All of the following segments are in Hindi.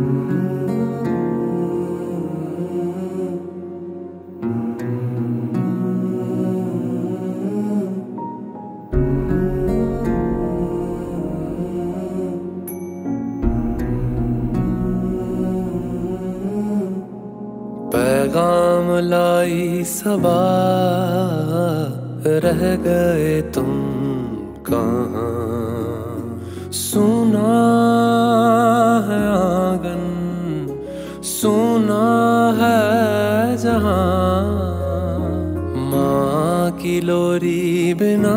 पैगाम लाई सबा, रह गए तुम कहाँ। सुना है आंगन, सुना है जहां, माँ की लोरी बिना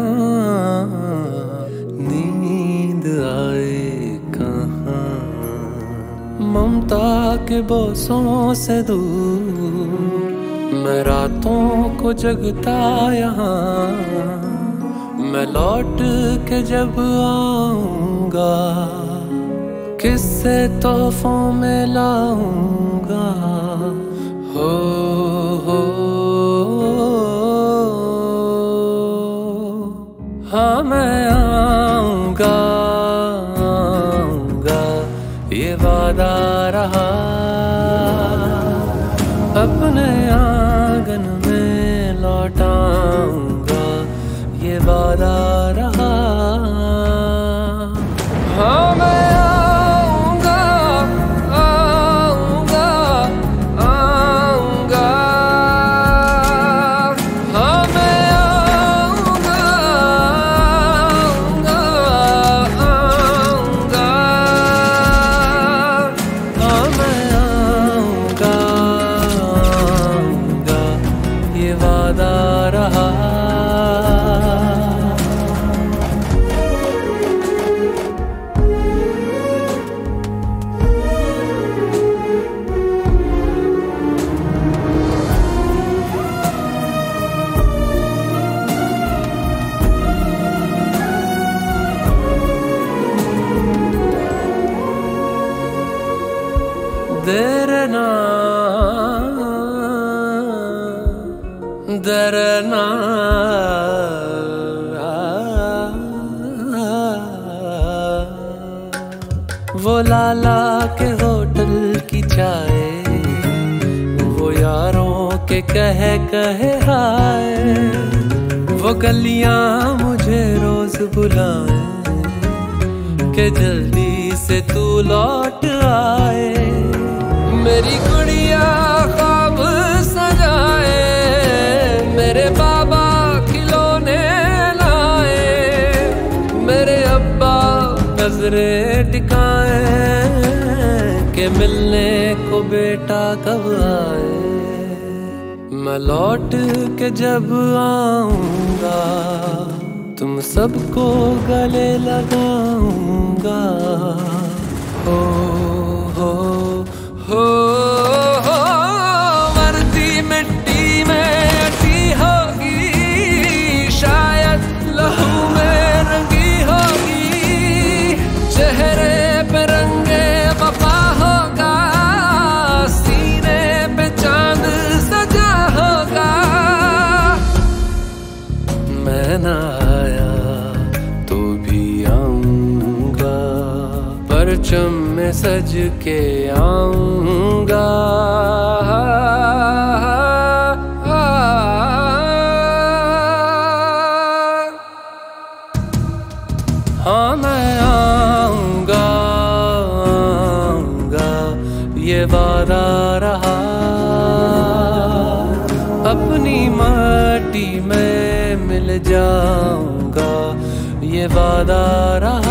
नींद आए कहाँ। ममता के बोसों से दूर मैं रातों को जगता यहाँ, मैं लौट के जब आऊंगा किससे तोहफों में लाऊंगा। हो हाँ मैं आऊंगा, ये वादा रहा। अपने आंगन में लौट आऊंगा, ये वादा रहा। हाँ मैं आऊंगा, आऊंगा, आऊंगा। हाँ मैं आऊंगा, आऊंगा, आऊंगा। हाँ मैं आऊंगा, आऊंगा, ये वादा रहा। डरना डरना वो लाला के होटल की चाय, वो यारों के कहे हाय, वो गलियां मुझे रोज बुलाए कि जल्दी से तू लौट आए। मेरी गुड़िया ख्वाब सजाए, मेरे बाबा खिलौने लाए, मेरे अब्बा नजरे टिकाए कि मिलने को बेटा कब आए। मैं लौट के जब आऊंगा तुम सबको गले लगाऊंगा। हो हो हो हो वर्दी मिट्टी में अटी होगी, शायद लहू में रंगी होगी, चेहरे पे रंगे वफा होगा, सीने पे चांद सजा होगा। मैं ना आया तो भी आऊंगा, परचम में सज के आऊंगा। हाँ मैं आऊंगा, आऊंगा, ये वादा रहा। अपनी माटी में मिल जाऊंगा, ये वादा रहा।